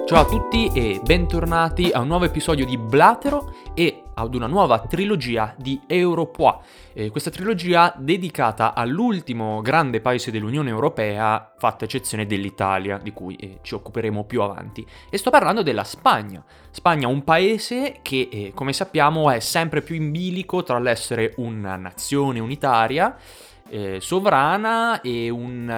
Ciao a tutti e bentornati a un nuovo episodio di Blatero e ad una nuova trilogia di Europois. Questa trilogia dedicata all'ultimo grande paese dell'Unione Europea, fatta eccezione dell'Italia, di cui ci occuperemo più avanti. E sto parlando della Spagna. Spagna, un paese che, come sappiamo, è sempre più in bilico tra l'essere una nazione unitaria, sovrana e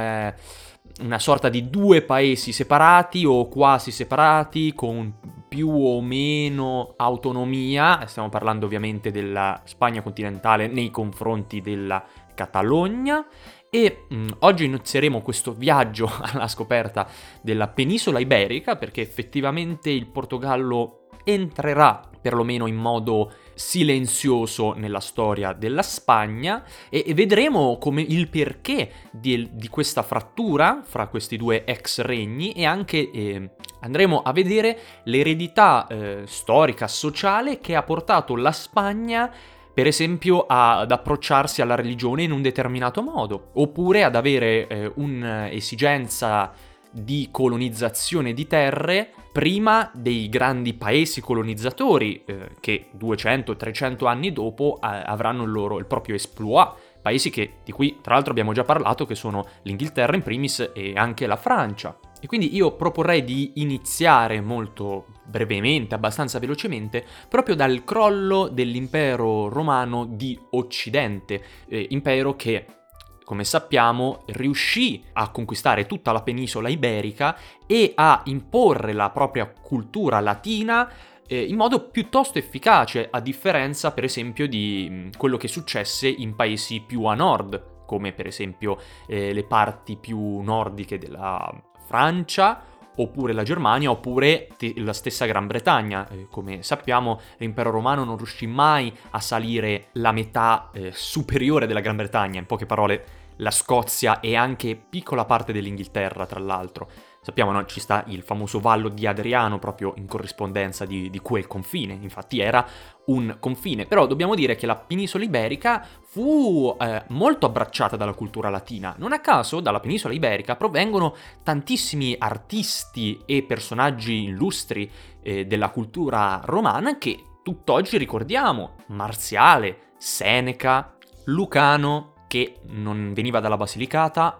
una sorta di due paesi separati o quasi separati con più o meno autonomia. Stiamo parlando ovviamente della Spagna continentale nei confronti della Catalogna e oggi inizieremo questo viaggio alla scoperta della penisola iberica, perché effettivamente il Portogallo entrerà perlomeno in modo silenzioso nella storia della Spagna e vedremo come il perché di questa frattura fra questi due ex regni e anche andremo a vedere l'eredità storica, sociale che ha portato la Spagna per esempio ad approcciarsi alla religione in un determinato modo, oppure ad avere un'esigenza di colonizzazione di terre prima dei grandi paesi colonizzatori che 200-300 anni dopo avranno il proprio exploit. Paesi di cui tra l'altro abbiamo già parlato, che sono l'Inghilterra in primis e anche la Francia. E quindi io proporrei di iniziare molto brevemente, abbastanza velocemente, proprio dal crollo dell'impero romano di Occidente, impero che, come sappiamo, riuscì a conquistare tutta la penisola iberica e a imporre la propria cultura latina in modo piuttosto efficace, a differenza per esempio di quello che successe in paesi più a nord, come per esempio le parti più nordiche della Francia, oppure la Germania, oppure la stessa Gran Bretagna. Come sappiamo, l'impero romano non riuscì mai a salire la metà superiore della Gran Bretagna, in poche parole la Scozia e anche piccola parte dell'Inghilterra, tra l'altro. Sappiamo, no? Ci sta il famoso Vallo di Adriano proprio in corrispondenza di quel confine, infatti era un confine. Però dobbiamo dire che la penisola iberica fu molto abbracciata dalla cultura latina. Non a caso dalla penisola iberica provengono tantissimi artisti e personaggi illustri della cultura romana che tutt'oggi ricordiamo: Marziale, Seneca, Lucano, che non veniva dalla Basilicata,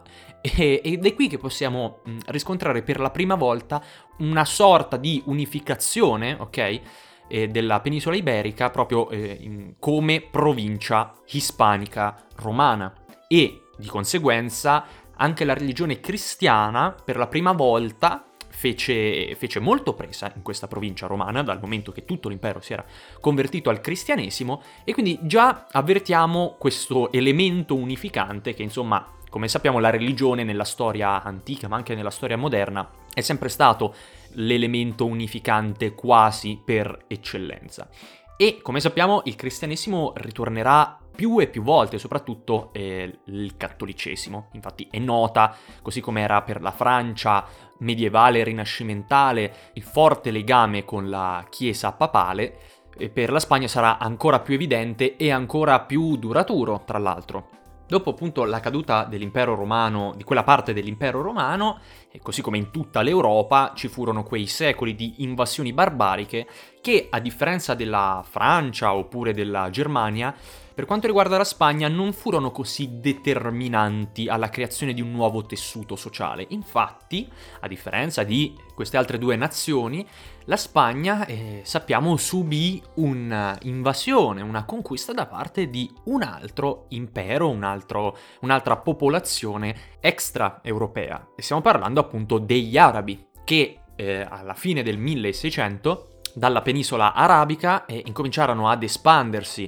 ed è qui che possiamo riscontrare per la prima volta una sorta di unificazione, ok, della penisola iberica proprio come provincia ispanica romana, e di conseguenza anche la religione cristiana per la prima volta fece molto presa in questa provincia romana, dal momento che tutto l'impero si era convertito al cristianesimo, e quindi già avvertiamo questo elemento unificante che, insomma, come sappiamo, la religione nella storia antica, ma anche nella storia moderna, è sempre stato l'elemento unificante quasi per eccellenza. E, come sappiamo, il cristianesimo ritornerà più e più volte, soprattutto il cattolicesimo. Infatti è nota, così come era per la Francia medievale e rinascimentale, il forte legame con la Chiesa papale, e per la Spagna sarà ancora più evidente e ancora più duraturo, tra l'altro. Dopo appunto la caduta dell'impero romano, di quella parte dell'impero romano, e così come in tutta l'Europa, ci furono quei secoli di invasioni barbariche che, a differenza della Francia oppure della Germania, per quanto riguarda la Spagna non furono così determinanti alla creazione di un nuovo tessuto sociale. Infatti, a differenza di queste altre due nazioni, la Spagna, sappiamo, subì un'invasione, una conquista da parte di un altro impero, un'altra popolazione extraeuropea. E stiamo parlando appunto degli arabi, che alla fine del 1600 dalla penisola arabica incominciarono ad espandersi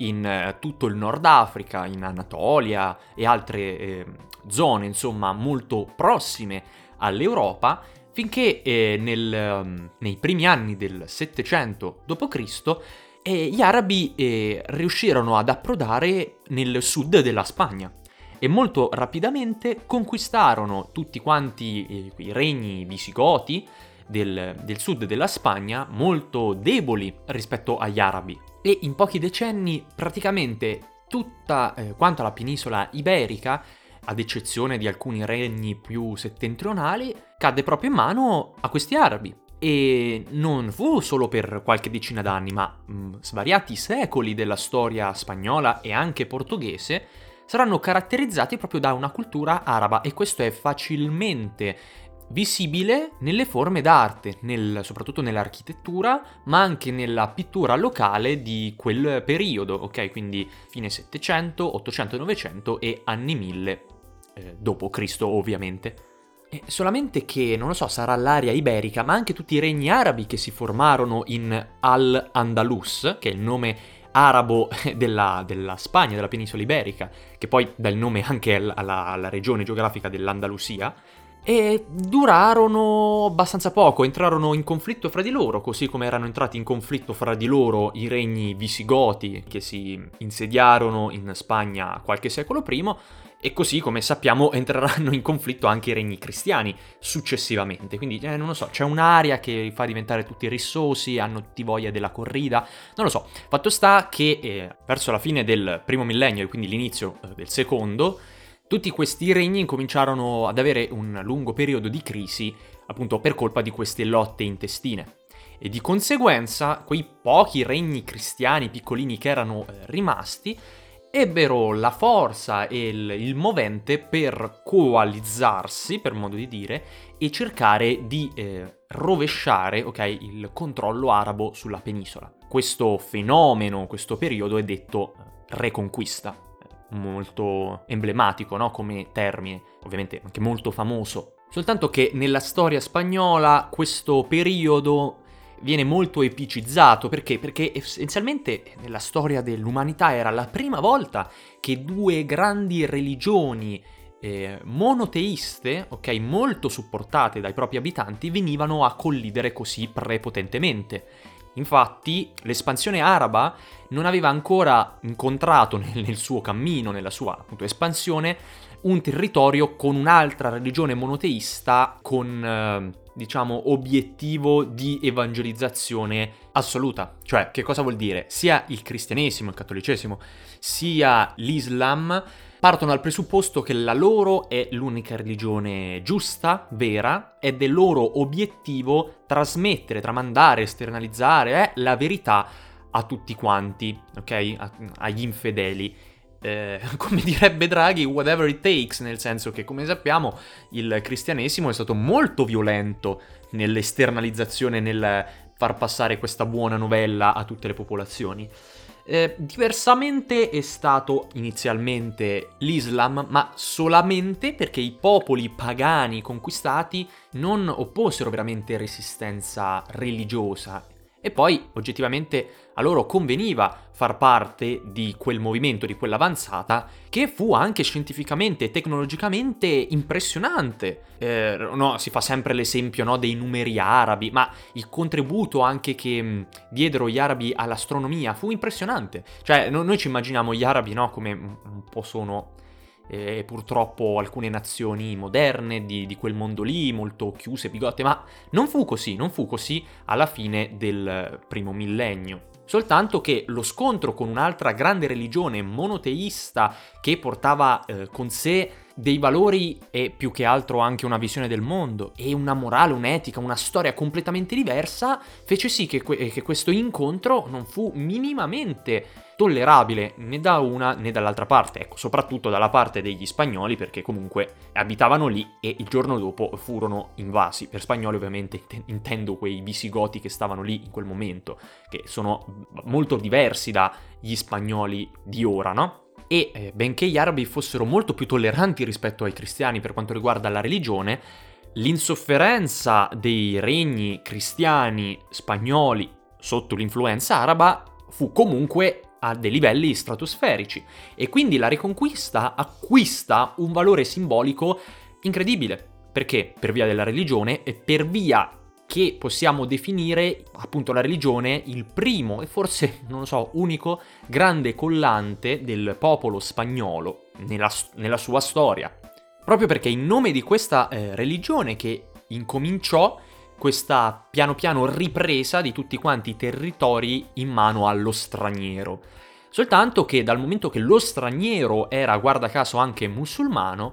in tutto il Nord Africa, in Anatolia e altre zone, insomma, molto prossime all'Europa, finché nei primi anni del 700 d.C. Gli arabi riuscirono ad approdare nel sud della Spagna e molto rapidamente conquistarono tutti quanti i regni visigoti del sud della Spagna, molto deboli rispetto agli arabi. E in pochi decenni praticamente tutta quanta la penisola iberica, ad eccezione di alcuni regni più settentrionali, cadde proprio in mano a questi arabi. E non fu solo per qualche decina d'anni, ma svariati secoli della storia spagnola e anche portoghese saranno caratterizzati proprio da una cultura araba, e questo è facilmente visibile nelle forme d'arte, soprattutto nell'architettura, ma anche nella pittura locale di quel periodo, ok? Quindi fine 700, 800 e 900 e anni 1000 dopo Cristo, ovviamente. Solamente che, non lo so, sarà l'area iberica, ma anche tutti i regni arabi che si formarono in Al-Andalus, che è il nome arabo della Spagna, della penisola iberica, che poi dà il nome anche alla regione geografica dell'Andalusia, e durarono abbastanza poco, entrarono in conflitto fra di loro, così come erano entrati in conflitto fra di loro i regni visigoti che si insediarono in Spagna qualche secolo prima, e così, come sappiamo, entreranno in conflitto anche i regni cristiani successivamente. Quindi, non lo so, c'è un'area che fa diventare tutti rissosi, hanno tutti voglia della corrida, non lo so. Fatto sta che verso la fine del primo millennio, e quindi l'inizio del secondo, tutti questi regni incominciarono ad avere un lungo periodo di crisi, appunto per colpa di queste lotte intestine. E di conseguenza, quei pochi regni cristiani piccolini che erano rimasti, ebbero la forza e il movente per coalizzarsi, per modo di dire, e cercare di rovesciare, ok, il controllo arabo sulla penisola. Questo fenomeno, questo periodo è detto Reconquista, molto emblematico, no, come termine, ovviamente anche molto famoso. Soltanto che nella storia spagnola questo periodo viene molto epicizzato. Perché? Perché essenzialmente nella storia dell'umanità era la prima volta che due grandi religioni monoteiste, ok, molto supportate dai propri abitanti, venivano a collidere così prepotentemente. Infatti l'espansione araba non aveva ancora incontrato nel suo cammino, nella sua appunto espansione, un territorio con un'altra religione monoteista con diciamo obiettivo di evangelizzazione assoluta. Cioè, che cosa vuol dire? Sia il cristianesimo, il cattolicesimo, sia l'Islam partono dal presupposto che la loro è l'unica religione giusta, vera, ed è loro obiettivo trasmettere, tramandare, esternalizzare la verità a tutti quanti, ok? Agli infedeli. Come direbbe Draghi, whatever it takes, nel senso che, come sappiamo, il cristianesimo è stato molto violento nell'esternalizzazione, nel far passare questa buona novella a tutte le popolazioni. Diversamente è stato inizialmente l'Islam, ma solamente perché i popoli pagani conquistati non opposero veramente resistenza religiosa. E poi, oggettivamente, a loro conveniva far parte di quel movimento, di quell'avanzata, che fu anche scientificamente e tecnologicamente impressionante. No, si fa sempre l'esempio, no, dei numeri arabi, ma il contributo anche che diedero gli arabi all'astronomia fu impressionante. Cioè, noi ci immaginiamo gli arabi, no, come un po' sono purtroppo alcune nazioni moderne di quel mondo lì, molto chiuse, bigotte, ma non fu così alla fine del primo millennio. Soltanto che lo scontro con un'altra grande religione monoteista che portava con sé dei valori e più che altro anche una visione del mondo e una morale, un'etica, una storia completamente diversa, fece sì che questo incontro non fu minimamente tollerabile né da una né dall'altra parte, ecco, soprattutto dalla parte degli spagnoli, perché comunque abitavano lì e il giorno dopo furono invasi. Per spagnoli ovviamente intendo quei visigoti che stavano lì in quel momento, che sono molto diversi dagli spagnoli di ora, no? E benché gli arabi fossero molto più tolleranti rispetto ai cristiani per quanto riguarda la religione, l'insofferenza dei regni cristiani spagnoli sotto l'influenza araba fu comunque a dei livelli stratosferici, e quindi la Reconquista acquista un valore simbolico incredibile. Perché? Per via della religione e per via che possiamo definire appunto la religione il primo e forse, non lo so, unico grande collante del popolo spagnolo nella sua storia. Proprio perché in nome di questa religione che incominciò questa piano piano ripresa di tutti quanti i territori in mano allo straniero. Soltanto che dal momento che lo straniero era, guarda caso, anche musulmano,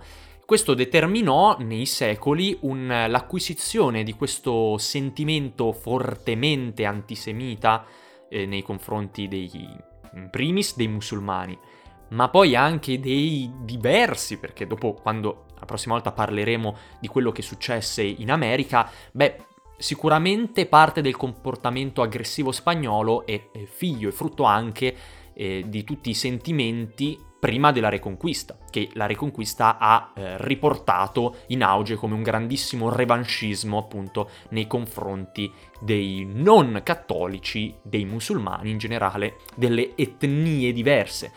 Questo determinò nei secoli l'acquisizione di questo sentimento fortemente antisemita nei confronti in primis dei musulmani, ma poi anche dei diversi, perché dopo, quando la prossima volta parleremo di quello che successe in America, sicuramente parte del comportamento aggressivo spagnolo è figlio e frutto anche di tutti i sentimenti prima della Reconquista, che la Reconquista ha riportato in auge come un grandissimo revanchismo appunto nei confronti dei non cattolici, dei musulmani in generale, delle etnie diverse.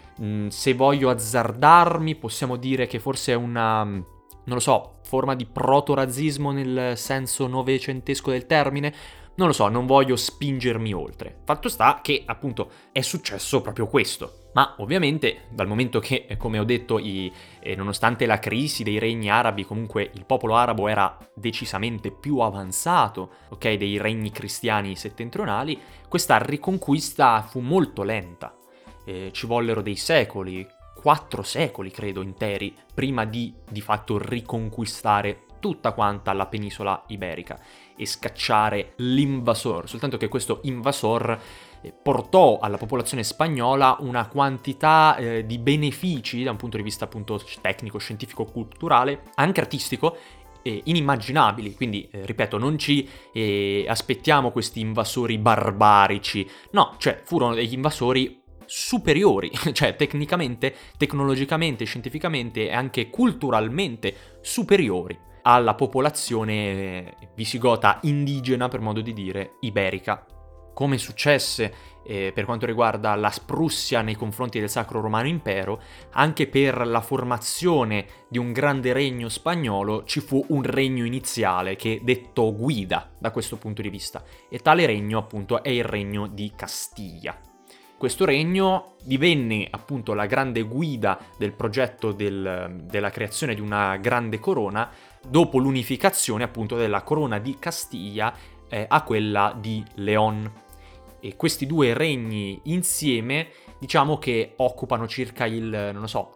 Se voglio azzardarmi, possiamo dire che forse è una, non lo so, forma di proto-razzismo nel senso novecentesco del termine. Non lo so, non voglio spingermi oltre. Fatto sta che, appunto, è successo proprio questo. Ma ovviamente, dal momento che, come ho detto, nonostante la crisi dei regni arabi, comunque il popolo arabo era decisamente più avanzato, ok, dei regni cristiani settentrionali, questa riconquista fu molto lenta. Ci vollero dei secoli, 4 secoli credo interi, prima di fatto riconquistare tutta quanta la penisola iberica e scacciare l'invasor, soltanto che questo invasor portò alla popolazione spagnola una quantità di benefici da un punto di vista appunto tecnico, scientifico, culturale, anche artistico, inimmaginabili. Quindi ripeto, non ci aspettiamo questi invasori barbarici, no, cioè furono degli invasori superiori, cioè tecnicamente, tecnologicamente, scientificamente e anche culturalmente superiori alla popolazione visigota indigena, per modo di dire, iberica. Come successe per quanto riguarda la Prussia nei confronti del Sacro Romano Impero, anche per la formazione di un grande regno spagnolo ci fu un regno iniziale che dettò guida da questo punto di vista, e tale regno appunto è il regno di Castiglia. Questo regno divenne appunto la grande guida del progetto della creazione di una grande corona dopo l'unificazione appunto della corona di Castiglia a quella di León. E questi due regni insieme diciamo che occupano circa il,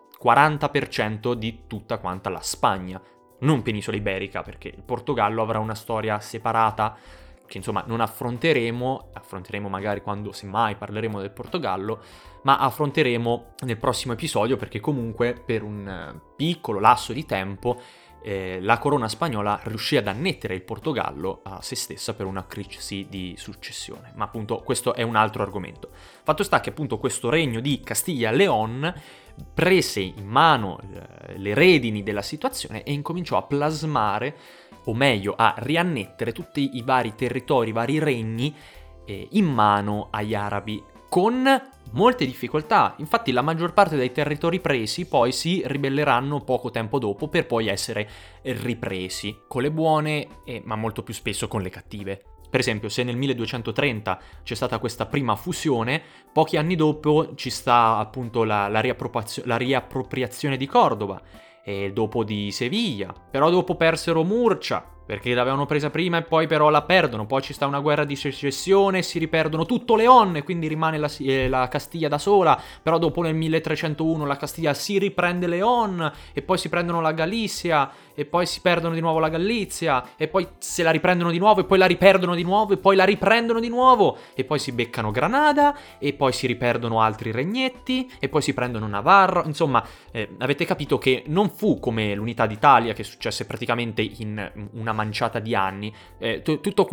40% di tutta quanta la Spagna, non penisola iberica, perché il Portogallo avrà una storia separata che insomma non affronteremo magari quando semmai parleremo del Portogallo, ma affronteremo nel prossimo episodio, perché comunque per un piccolo lasso di tempo la corona spagnola riuscì ad annettere il Portogallo a se stessa per una crisi di successione, ma appunto questo è un altro argomento. Fatto sta che appunto questo regno di Castiglia-León prese in mano le redini della situazione e incominciò a plasmare, o meglio a riannettere tutti i vari territori, i vari regni in mano agli arabi, con molte difficoltà. Infatti la maggior parte dei territori presi poi si ribelleranno poco tempo dopo per poi essere ripresi, con le buone ma molto più spesso con le cattive. Per esempio, se nel 1230 c'è stata questa prima fusione, pochi anni dopo ci sta appunto la riappropriazione di Cordova, e dopo di Seviglia, però dopo persero Murcia, perché l'avevano presa prima e poi però la perdono, poi ci sta una guerra di secessione, si riperdono tutto León e quindi rimane la Castiglia da sola, però dopo nel 1301 la Castiglia si riprende León e poi si prendono la Galizia e poi si perdono di nuovo la Galizia e poi se la riprendono di nuovo e poi la riperdono di nuovo e poi la riprendono di nuovo e poi si beccano Granada e poi si riperdono altri regnetti e poi si prendono Navarra. Insomma, avete capito che non fu come l'unità d'Italia, che successe praticamente in una manciata di anni. Tutto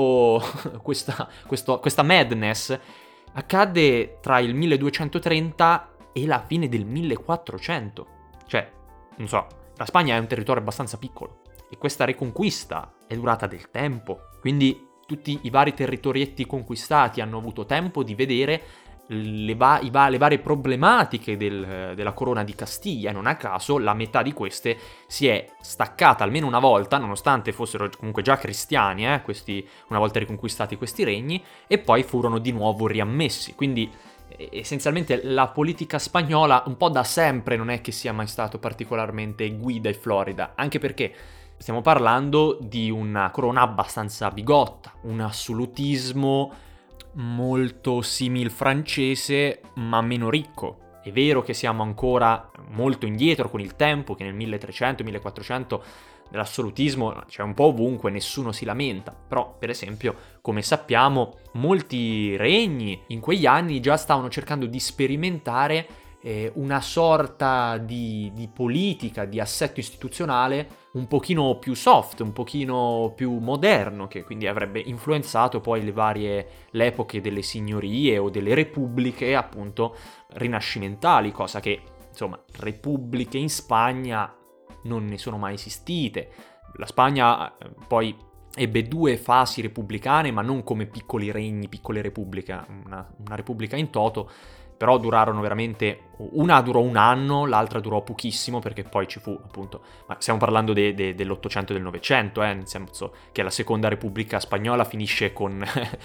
questa madness accadde tra il 1230 e la fine del 1400. Cioè, non so, la Spagna è un territorio abbastanza piccolo e questa riconquista è durata del tempo, quindi tutti i vari territorietti conquistati hanno avuto tempo di vedere le varie problematiche della corona di Castiglia, e non a caso la metà di queste si è staccata almeno una volta, nonostante fossero comunque già cristiani, questi, una volta riconquistati questi regni, e poi furono di nuovo riammessi. Quindi essenzialmente la politica spagnola un po' da sempre non è che sia mai stato particolarmente guida e florida, anche perché stiamo parlando di una corona abbastanza bigotta, un assolutismo molto simil francese ma meno ricco, È vero che siamo ancora molto indietro con il tempo, che nel 1300-1400 dell'assolutismo c'è un po' ovunque, nessuno si lamenta, però per esempio, come sappiamo, molti regni in quegli anni già stavano cercando di sperimentare una sorta di politica, di assetto istituzionale un pochino più soft, un pochino più moderno, che quindi avrebbe influenzato poi le epoche delle signorie o delle repubbliche appunto rinascimentali, cosa che insomma repubbliche in Spagna non ne sono mai esistite. La Spagna poi ebbe 2 fasi repubblicane, ma non come piccoli regni, piccole repubbliche, una repubblica in toto, però durarono veramente, una durò un anno, l'altra durò pochissimo, perché poi ci fu appunto, ma stiamo parlando dell'Ottocento e del Novecento, nel senso che la seconda repubblica spagnola finisce con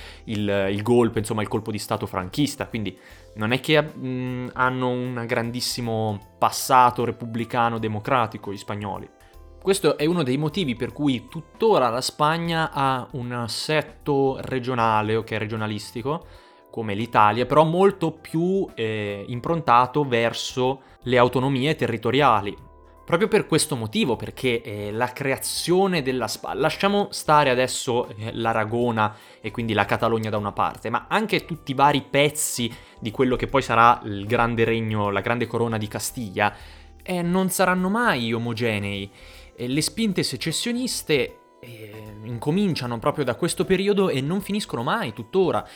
il golpe, insomma il colpo di stato franchista, quindi non è che hanno un grandissimo passato repubblicano democratico gli spagnoli. Questo è uno dei motivi per cui tuttora la Spagna ha un assetto regionale, ok, regionalistico, come l'Italia, però molto più improntato verso le autonomie territoriali. Proprio per questo motivo, perché la creazione della Spagna, lasciamo stare adesso l'Aragona e quindi la Catalogna da una parte, ma anche tutti i vari pezzi di quello che poi sarà il grande regno, la grande corona di Castiglia, non saranno mai omogenei. Le spinte secessioniste incominciano proprio da questo periodo e non finiscono mai tuttora,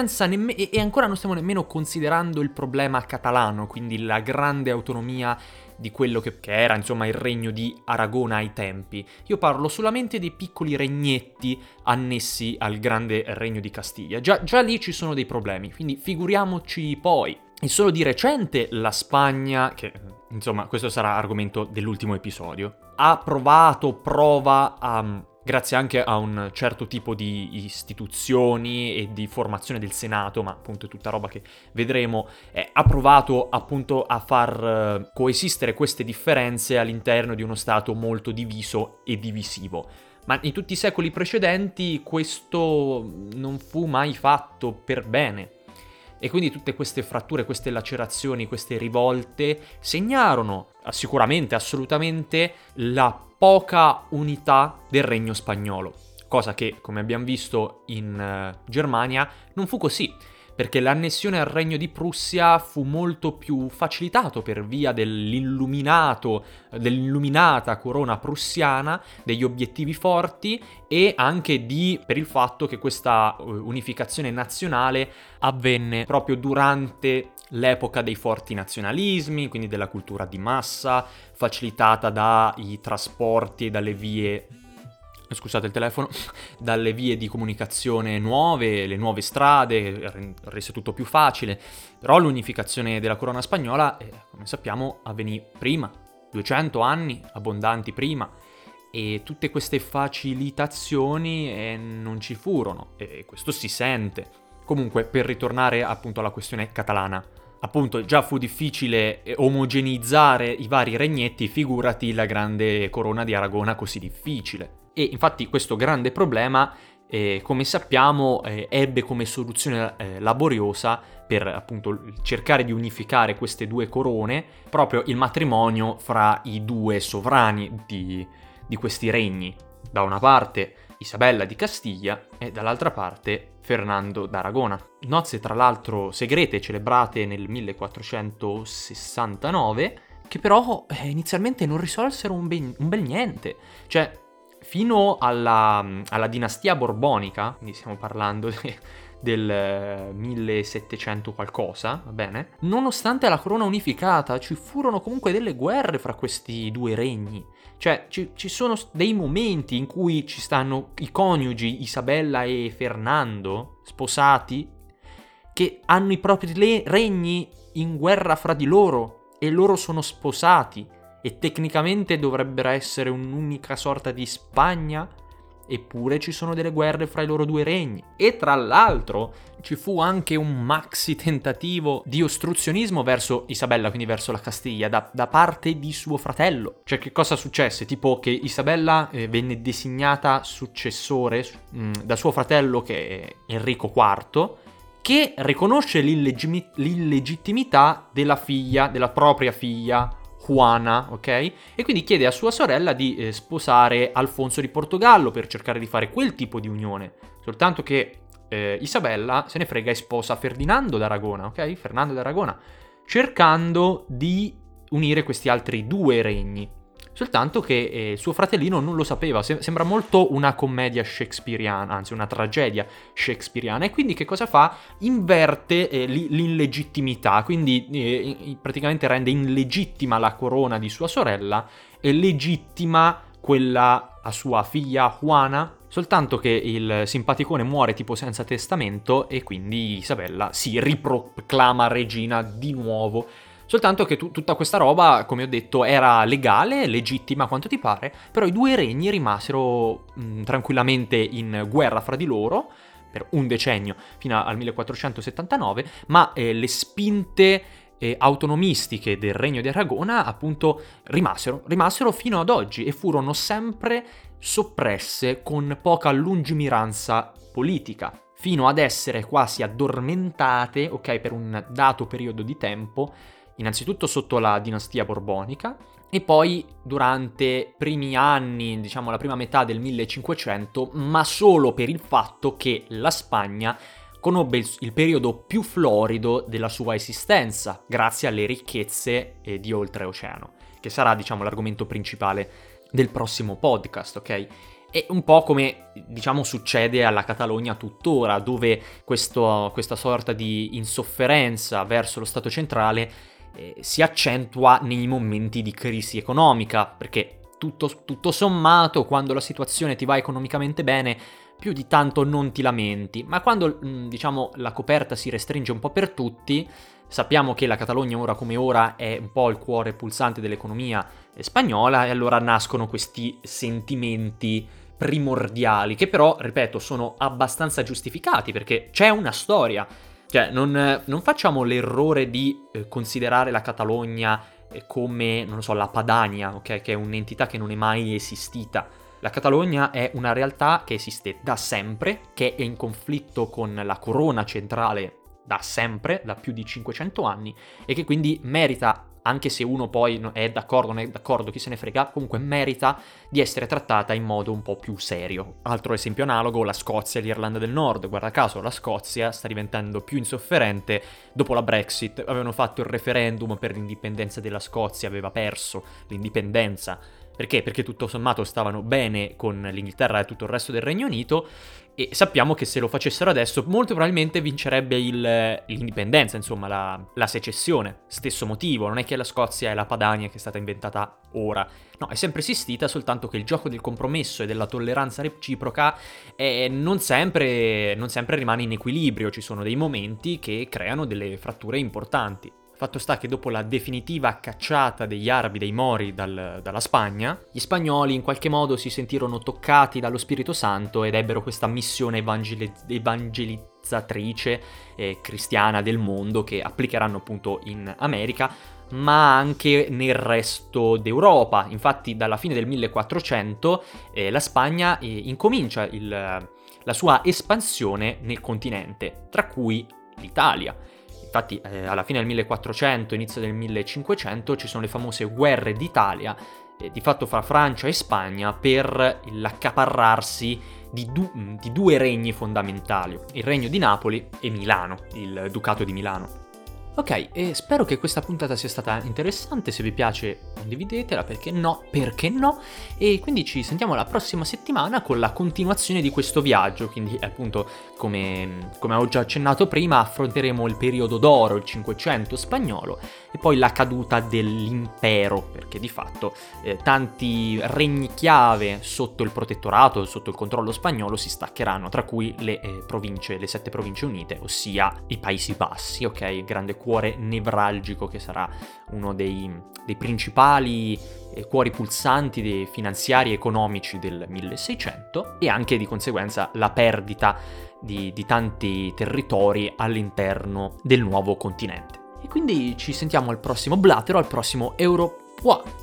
e ancora non stiamo nemmeno considerando il problema catalano, quindi la grande autonomia di quello che era insomma il regno di Aragona ai tempi. Io parlo solamente dei piccoli regnetti annessi al grande regno di Castiglia. Già lì ci sono dei problemi, quindi figuriamoci poi. E solo di recente la Spagna, che insomma questo sarà argomento dell'ultimo episodio, prova a, grazie anche a un certo tipo di istituzioni e di formazione del Senato, ma appunto è tutta roba che vedremo, ha provato appunto a far coesistere queste differenze all'interno di uno Stato molto diviso e divisivo. Ma in tutti i secoli precedenti questo non fu mai fatto per bene. E quindi tutte queste fratture, queste lacerazioni, queste rivolte segnarono sicuramente, assolutamente, la poca unità del regno spagnolo. Cosa che, come abbiamo visto in Germania, non fu così, perché l'annessione al regno di Prussia fu molto più facilitato per via dell'illuminata corona prussiana, degli obiettivi forti e anche per il fatto che questa unificazione nazionale avvenne proprio durante l'epoca dei forti nazionalismi, quindi della cultura di massa, facilitata dai trasporti e dalle vie... Scusate il telefono, dalle vie di comunicazione nuove, le nuove strade, rese tutto più facile. Però l'unificazione della corona spagnola, come sappiamo, avvenì prima, 200 anni abbondanti prima, e tutte queste facilitazioni non ci furono, e questo si sente. Comunque, per ritornare appunto alla questione catalana, appunto già fu difficile omogeneizzare i vari regnetti, figurati la grande corona di Aragona così difficile. E infatti questo grande problema, come sappiamo, ebbe come soluzione laboriosa per appunto cercare di unificare queste 2 corone proprio il matrimonio fra i 2 sovrani di questi regni. Da una parte Isabella di Castiglia e dall'altra parte Fernando d'Aragona. Nozze tra l'altro segrete celebrate nel 1469 che però inizialmente non risolsero un bel niente. Cioè, fino alla dinastia borbonica, quindi stiamo parlando del 1700 qualcosa, va bene? Nonostante la corona unificata, ci furono comunque delle guerre fra questi 2 regni. Cioè, ci sono dei momenti in cui ci stanno i coniugi Isabella e Fernando, sposati, che hanno i propri regni in guerra fra di loro, e loro sono sposati. E tecnicamente dovrebbero essere un'unica sorta di Spagna, eppure ci sono delle guerre fra i loro 2 regni. E tra l'altro ci fu anche un maxi tentativo di ostruzionismo verso Isabella, quindi verso la Castiglia, da parte di suo fratello. Cioè, che cosa successe? Tipo che Isabella venne designata successore da suo fratello, che è Enrico IV, che riconosce l'illegittimità della propria figlia Juana, ok? E quindi chiede a sua sorella di sposare Alfonso di Portogallo per cercare di fare quel tipo di unione. Soltanto che Isabella se ne frega e sposa Ferdinando d'Aragona, ok? Fernando d'Aragona, cercando di unire questi altri due regni. Soltanto che suo fratellino non lo sapeva, sembra molto una commedia shakespeariana, anzi una tragedia shakespeariana, e quindi che cosa fa? Inverte l'illegittimità, quindi praticamente rende illegittima la corona di sua sorella e legittima quella a sua figlia Juana, soltanto che il simpaticone muore tipo senza testamento e quindi Isabella si riproclama regina di nuovo. Soltanto che tutta questa roba, come ho detto, era legale, legittima quanto ti pare, però i due regni rimasero tranquillamente in guerra fra di loro per un decennio, fino al 1479, ma le spinte autonomistiche del Regno di Aragona appunto rimasero fino ad oggi e furono sempre soppresse con poca lungimiranza politica, fino ad essere quasi addormentate, ok, per un dato periodo di tempo, innanzitutto sotto la dinastia borbonica e poi durante i primi anni, diciamo la prima metà del 1500, ma solo per il fatto che la Spagna conobbe il periodo più florido della sua esistenza, grazie alle ricchezze di oltreoceano, che sarà, diciamo, l'argomento principale del prossimo podcast, ok? È un po' come, diciamo, succede alla Catalogna tuttora, dove questa sorta di insofferenza verso lo Stato centrale si accentua nei momenti di crisi economica, perché tutto sommato, quando la situazione ti va economicamente bene, più di tanto non ti lamenti, ma quando, diciamo, la coperta si restringe un po' per tutti, sappiamo che la Catalogna ora come ora è un po' il cuore pulsante dell'economia spagnola, e allora nascono questi sentimenti primordiali, che però, ripeto, sono abbastanza giustificati, perché c'è una storia. Cioè, non facciamo l'errore di considerare la Catalogna come, non lo so, la Padania, ok? Che è un'entità che non è mai esistita. La Catalogna è una realtà che esiste da sempre, che è in conflitto con la corona centrale da sempre, da più di 500 anni, e che quindi merita, anche se uno poi è d'accordo, non è d'accordo, chi se ne frega, comunque merita di essere trattata in modo un po' più serio. Altro esempio analogo, la Scozia e l'Irlanda del Nord. Guarda caso, la Scozia sta diventando più insofferente dopo la Brexit. Avevano fatto il referendum per l'indipendenza della Scozia, aveva perso l'indipendenza. Perché? Perché tutto sommato stavano bene con l'Inghilterra e tutto il resto del Regno Unito, e sappiamo che se lo facessero adesso molto probabilmente vincerebbe l'indipendenza, insomma la secessione. Stesso motivo, non è che la Scozia è la Padania che è stata inventata ora, no, è sempre esistita, soltanto che il gioco del compromesso e della tolleranza reciproca non sempre rimane in equilibrio, ci sono dei momenti che creano delle fratture importanti. Fatto sta che dopo la definitiva cacciata degli arabi, dei Mori dalla Spagna, gli spagnoli in qualche modo si sentirono toccati dallo Spirito Santo ed ebbero questa missione evangelizzatrice cristiana del mondo che applicheranno appunto in America, ma anche nel resto d'Europa. Infatti dalla fine del 1400 la Spagna incomincia la sua espansione nel continente, tra cui l'Italia. Infatti alla fine del 1400, inizio del 1500 ci sono le famose guerre d'Italia, di fatto fra Francia e Spagna, per l'accaparrarsi di due regni fondamentali, il regno di Napoli e Milano, il ducato di Milano. Ok, e spero che questa puntata sia stata interessante, se vi piace condividetela, perché no, e quindi ci sentiamo la prossima settimana con la continuazione di questo viaggio, quindi appunto come ho già accennato prima affronteremo il periodo d'oro, il 500 spagnolo, e poi la caduta dell'impero, perché di fatto tanti regni chiave sotto il protettorato, sotto il controllo spagnolo si staccheranno, tra cui le 7 province unite, ossia i Paesi Bassi, ok? Grande cuore nevralgico che sarà uno dei principali cuori pulsanti dei finanziari e economici del 1600, e anche di conseguenza la perdita di tanti territori all'interno del nuovo continente. E quindi ci sentiamo al prossimo Blatero, al prossimo Europois.